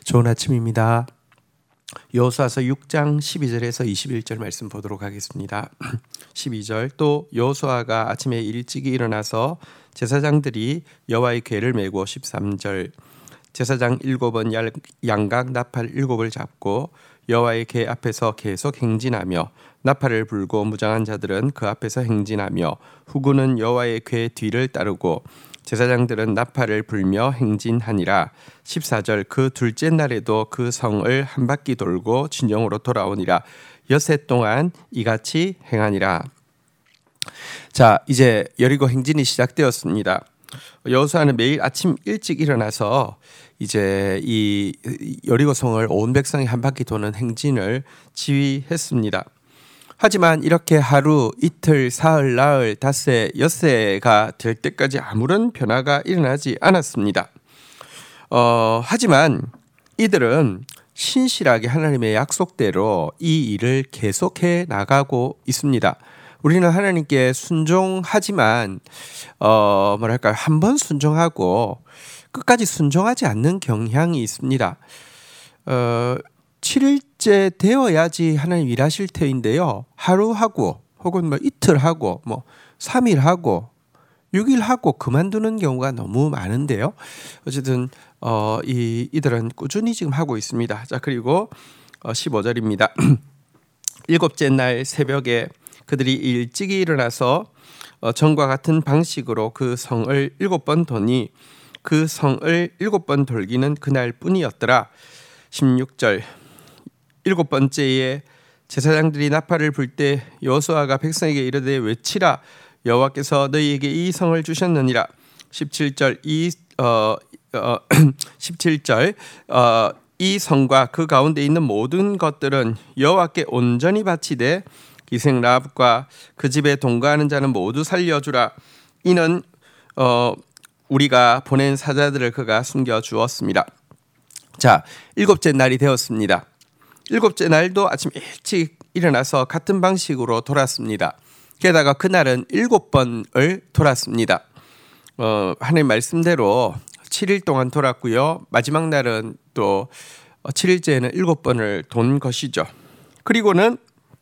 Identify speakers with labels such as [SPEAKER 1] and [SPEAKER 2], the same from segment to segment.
[SPEAKER 1] 좋은 아침입니다. 여호수아서 6장 12절에서 21절 말씀 보도록 하겠습니다. 12절 또 여호수아가 아침에 일찍이 일어나서 제사장들이 여호와의 궤를 메고 13절 제사장 7은 양각 나팔 7을 잡고 여호와의 궤 앞에서 계속 행진하며 나팔을 불고 무장한 자들은 그 앞에서 행진하며 후군은 여호와의 궤 뒤를 따르고 제사장들은 나팔을 불며 행진하니라. 14절 그 둘째 날에도 그 성을 한 바퀴 돌고 진영으로 돌아오니라. 엿새 동안 이같이 행하니라. 자, 이제 여리고 행진이 시작되었습니다. 여호수아는 매일 아침 일찍 일어나서 이제 이 여리고 성을 온 백성이 한 바퀴 도는 행진을 지휘했습니다. 하지만 이렇게 하루, 이틀, 사흘, 나흘, 닷새, 엿새가 될 때까지 아무런 변화가 일어나지 않았습니다. 하지만 이들은 신실하게 하나님의 약속대로 이 일을 계속해 나가고 있습니다. 우리는 하나님께 순종하지만 한 번 순종하고 끝까지 순종하지 않는 경향이 있습니다. 7일째 되어야지 하나님 일하실 터인데요. 하루 하고 혹은 이틀 하고 3일 하고 6일 하고 그만두는 경우가 너무 많은데요. 어쨌든 이들은 꾸준히 지금 하고 있습니다. 자, 그리고 15절입니다. 일곱째 날 새벽에 그들이 일찍이 일어나서 전과 같은 방식으로 그 성을 7번 도니 그 성을 7번 돌기는 그날뿐이었더라. 16절 7번째에 제사장들이 나팔을 불 때 여호수아가 백성에게 이르되 외치라 여호와께서 너희에게 이 성을 주셨느니라. 17절 17절 이 성과 그 가운데 있는 모든 것들은 여호와께 온전히 바치되 기생 라합과 그 집에 동거하는 자는 모두 살려주라. 이는 우리가 보낸 사자들을 그가 숨겨 주었습니다. 자, 7째 날이 되었습니다. 7째 날도 아침 일찍 일어나서 같은 방식으로 돌았습니다. 게다가 그날은 7번을 돌았습니다. 하나님 말씀대로 7일 동안 돌았고요. 마지막 날은 또 7일째에는 7번을 돈 것이죠. 그리고는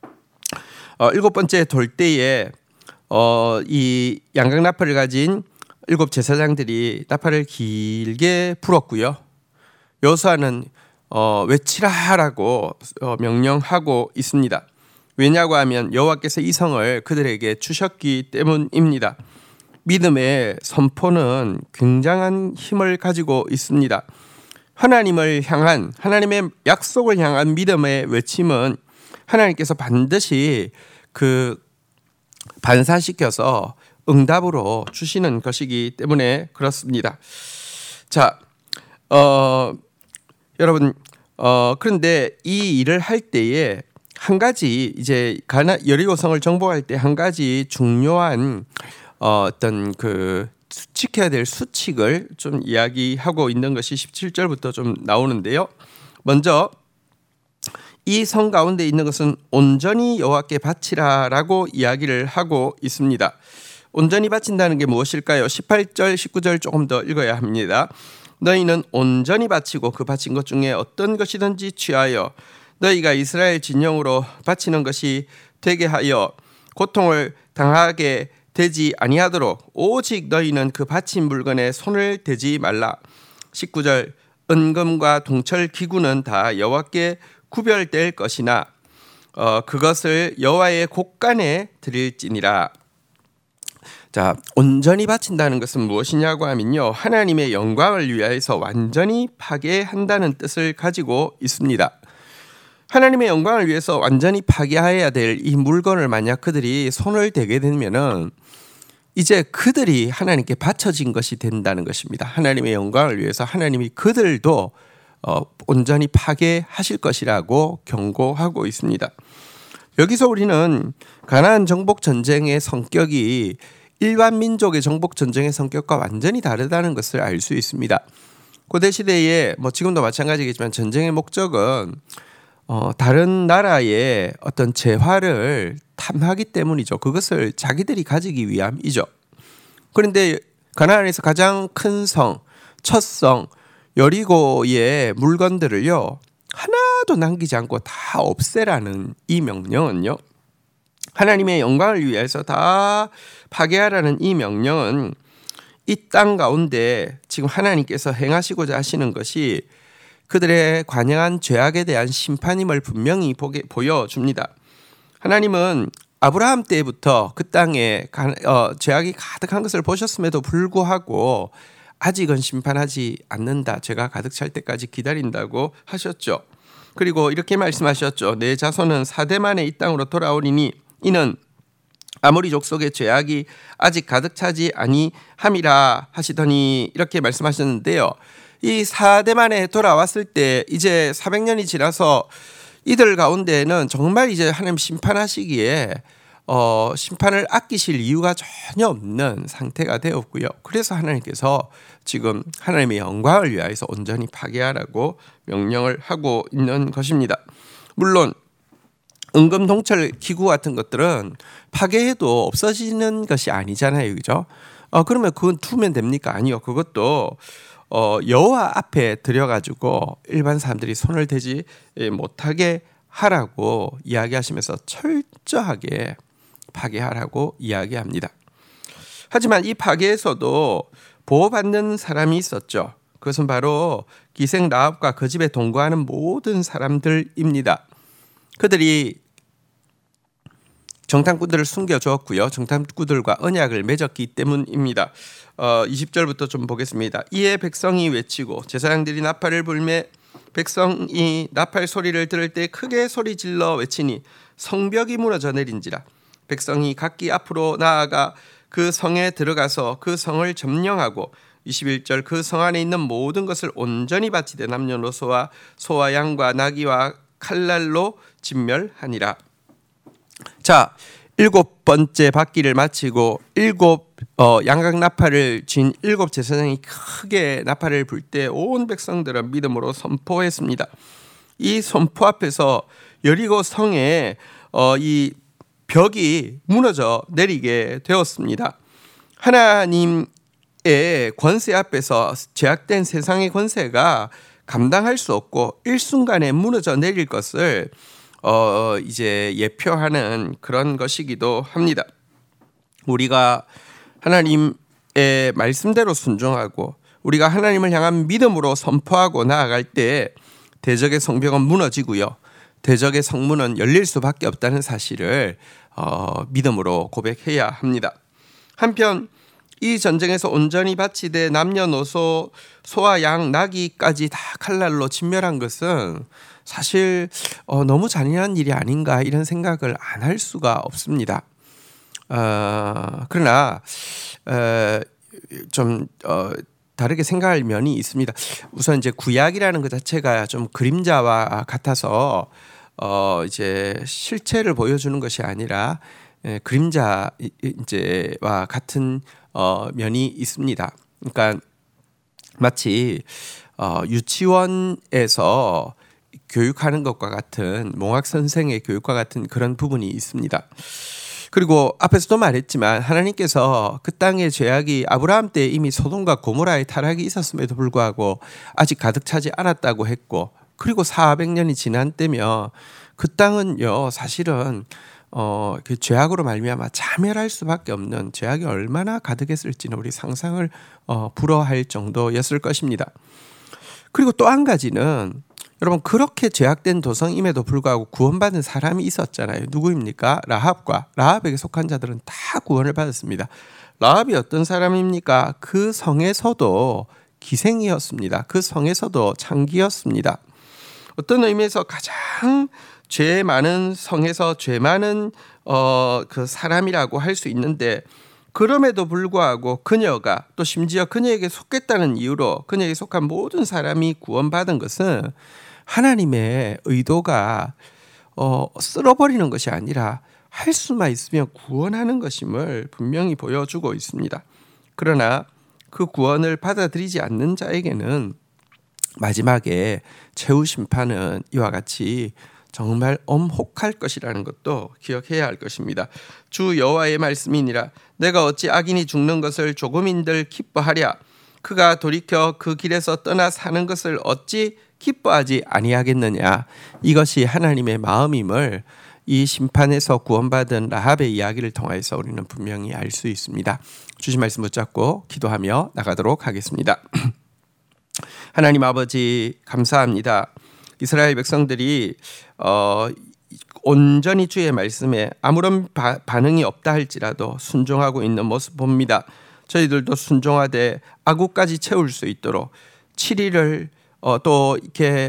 [SPEAKER 1] 7번째 돌 때에 이 양각 나팔을 가진 7 제사장들이 나팔을 길게 불었고요. 여호수아는 외치라라고 명령하고 있습니다. 왜냐고 하면 여호와께서 이 성을 그들에게 주셨기 때문입니다. 믿음의 선포는 굉장한 힘을 가지고 있습니다. 하나님을 향한 하나님의 약속을 향한 믿음의 외침은 하나님께서 반드시 반사시켜서 응답으로 주시는 것이기 때문에 그렇습니다. 자, 여러분, 그런데 이 일을 할 때에 한 가지 이제 여리고성을 정복할 때 한 가지 중요한 어떤 지켜야 될 수칙을 좀 이야기하고 있는 것이 17절부터 좀 나오는데요. 먼저 이 성 가운데 있는 것은 온전히 여호와께 바치라라고 이야기를 하고 있습니다. 온전히 바친다는 게 무엇일까요? 18절, 19절 조금 더 읽어야 합니다. 너희는 온전히 바치고 그 바친 것 중에 어떤 것이든지 취하여 너희가 이스라엘 진영으로 바치는 것이 되게 하여 고통을 당하게 되지 아니하도록 오직 너희는 그 바친 물건에 손을 대지 말라. 19절 은금과 동철 기구는 다 여호와께 구별될 것이나 그것을 여호와의 곳간에 드릴지니라. 자, 온전히 바친다는 것은 무엇이냐고 하면요, 하나님의 영광을 위하여서 완전히 파괴한다는 뜻을 가지고 있습니다. 하나님의 영광을 위해서 완전히 파괴해야 될 이 물건을 만약 그들이 손을 대게 되면은 이제 그들이 하나님께 바쳐진 것이 된다는 것입니다. 하나님의 영광을 위해서 하나님이 그들도 온전히 파괴하실 것이라고 경고하고 있습니다. 여기서 우리는 가나안 정복 전쟁의 성격이 일반 민족의 정복 전쟁의 성격과 완전히 다르다는 것을 알 수 있습니다. 고대 시대에 지금도 마찬가지겠지만 전쟁의 목적은 다른 나라의 어떤 재화를 탐하기 때문이죠. 그것을 자기들이 가지기 위함이죠. 그런데 가나안에서 가장 큰 성, 첫 성 여리고의 물건들을요 하나도 남기지 않고 다 없애라는 이 명령은요, 하나님의 영광을 위해서 다 파괴하라는 이 명령은 이 땅 가운데 지금 하나님께서 행하시고자 하시는 것이 그들의 관영한 죄악에 대한 심판임을 분명히 보여줍니다. 하나님은 아브라함 때부터 그 땅에 죄악이 가득한 것을 보셨음에도 불구하고 아직은 심판하지 않는다. 죄가 가득 찰 때까지 기다린다고 하셨죠. 그리고 이렇게 말씀하셨죠. 내 자손은 4대 만에 이 땅으로 돌아오리니 이는 아모리 족속의 죄악이 아직 가득 차지 아니함이라 하시더니 이렇게 말씀하셨는데요. 이 4대 만에 돌아왔을 때 이제 400년이 지나서 이들 가운데는 정말 이제 하나님 심판하시기에 심판을 아끼실 이유가 전혀 없는 상태가 되었고요. 그래서 하나님께서 지금 하나님의 영광을 위하여서 온전히 파괴하라고 명령을 하고 있는 것입니다. 물론 은금동철 기구 같은 것들은 파괴해도 없어지는 것이 아니잖아요, 그죠? 그러면 그건 두면 됩니까? 아니요. 그것도 여호와 앞에 들여가지고 일반 사람들이 손을 대지 못하게 하라고 이야기하시면서 철저하게 파괴하라고 이야기합니다. 하지만 이 파괴에서도 보호받는 사람이 있었죠. 그것은 바로 기생 라합과 그 집에 동거하는 모든 사람들입니다. 그들이 정탐꾼들을 숨겨주었고요. 정탐꾼들과 언약을 맺었기 때문입니다. 20절부터 좀 보겠습니다. 이에 백성이 외치고 제사장들이 나팔을 불매 백성이 나팔 소리를 들을 때 크게 소리질러 외치니 성벽이 무너져 내린지라. 백성이 각기 앞으로 나아가 그 성에 들어가서 그 성을 점령하고 21절 그 성 안에 있는 모든 것을 온전히 바치되 남녀노소와 소와 양과 나귀와 칼날로 진멸하니라. 자, 7번째 바퀴를 마치고 양각 나팔을 쥔 7 제사장이 크게 나팔을 불 때 온 백성들은 믿음으로 선포했습니다. 이 선포 앞에서 여리고 성에 이 벽이 무너져 내리게 되었습니다. 하나님의 권세 앞에서 제약된 세상의 권세가 감당할 수 없고 일순간에 무너져 내릴 것을 이제 예표하는 그런 것이기도 합니다. 우리가 하나님의 말씀대로 순종하고 우리가 하나님을 향한 믿음으로 선포하고 나아갈 때 대적의 성벽은 무너지고요. 대적의 성문은 열릴 수밖에 없다는 사실을 믿음으로 고백해야 합니다. 한편 이 전쟁에서 온전히 바치되 남녀노소 소와 양 나귀까지 다 칼날로 진멸한 것은 사실 너무 잔인한 일이 아닌가 이런 생각을 안 할 수가 없습니다. 그러나 좀 다르게 생각할 면이 있습니다. 우선 이제 구약이라는 것 자체가 좀 그림자와 같아서 이제 실체를 보여주는 것이 아니라 그림자 이제와 같은 면이 있습니다. 그러니까 마치 유치원에서 교육하는 것과 같은 몽학 선생의 교육과 같은 그런 부분이 있습니다. 그리고 앞에서도 말했지만 하나님께서 그 땅의 죄악이 아브라함 때 이미 소돔과 고모라의 타락이 있었음에도 불구하고 아직 가득 차지 않았다고 했고, 그리고 400년이 지난 때며 그 땅은요 사실은 그 죄악으로 말미암아 자멸할 수밖에 없는, 죄악이 얼마나 가득했을지는 우리 상상을 불허할 정도였을 것입니다. 그리고 또 한 가지는 여러분, 그렇게 죄악된 도성임에도 불구하고 구원받은 사람이 있었잖아요. 누구입니까? 라합에게 속한 자들은 다 구원을 받았습니다. 라합이 어떤 사람입니까? 그 성에서도 기생이었습니다. 그 성에서도 창기였습니다. 어떤 의미에서 가장 죄 많은 성에서 죄 많은 그 사람이라고 할 수 있는데, 그럼에도 불구하고 그녀가 또 심지어 그녀에게 속했다는 이유로 그녀에게 속한 모든 사람이 구원받은 것은 하나님의 의도가 쓸어버리는 것이 아니라 할 수만 있으면 구원하는 것임을 분명히 보여주고 있습니다. 그러나 그 구원을 받아들이지 않는 자에게는 마지막에 최후 심판은 이와 같이 정말 엄혹할 것이라는 것도 기억해야 할 것입니다. 주 여호와의 말씀이니라. 내가 어찌 악인이 죽는 것을 조금인들 기뻐하랴. 그가 돌이켜 그 길에서 떠나 사는 것을 어찌 기뻐하지 아니하겠느냐. 이것이 하나님의 마음임을 이 심판에서 구원받은 라합의 이야기를 통해서 우리는 분명히 알 수 있습니다. 주신 말씀 붙잡고 기도하며 나가도록 하겠습니다. 하나님 아버지 감사합니다. 이스라엘 백성들이 온전히 주의 말씀에 아무런 반응이 없다 할지라도 순종하고 있는 모습 봅니다. 저희들도 순종하되 아구까지 채울 수 있도록 7일을 또 이렇게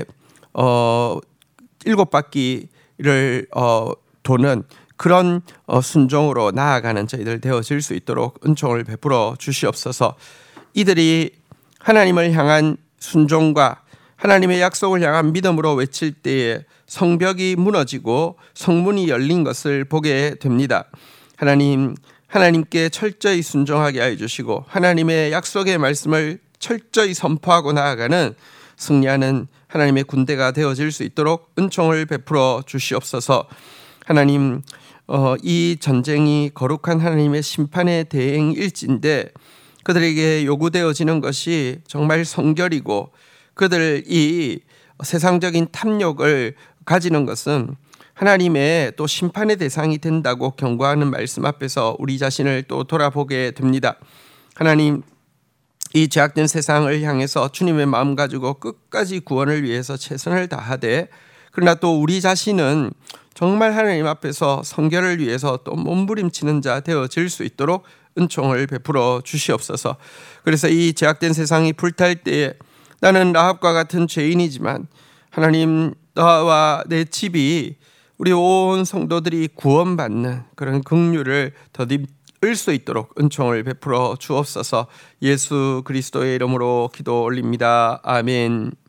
[SPEAKER 1] 7바퀴를 도는 그런 순종으로 나아가는 저희들 되어질 수 있도록 은총을 베풀어 주시옵소서. 이들이 하나님을 향한 순종과 하나님의 약속을 향한 믿음으로 외칠 때에 성벽이 무너지고 성문이 열린 것을 보게 됩니다. 하나님께 철저히 순종하게 하여 주시고 하나님의 약속의 말씀을 철저히 선포하고 나아가는 승리하는 하나님의 군대가 되어질 수 있도록 은총을 베풀어 주시옵소서. 하나님, 이 전쟁이 거룩한 하나님의 심판의 대행일진데 그들에게 요구되어지는 것이 정말 성결이고 그들이 세상적인 탐욕을 가지는 것은 하나님의 또 심판의 대상이 된다고 경고하는 말씀 앞에서 우리 자신을 또 돌아보게 됩니다. 하나님, 이 죄악된 세상을 향해서 주님의 마음 가지고 끝까지 구원을 위해서 최선을 다하되 그러나 또 우리 자신은 정말 하나님 앞에서 성결을 위해서 또 몸부림치는 자 되어질 수 있도록 은총을 베풀어 주시옵소서. 그래서 이 죄악된 세상이 불탈 때에 나는 라합과 같은 죄인이지만 하나님, 나와 내 집이 우리 온 성도들이 구원받는 그런 긍휼을 더입을 수 있도록 은총을 베풀어 주옵소서. 예수 그리스도의 이름으로 기도 올립니다. 아멘.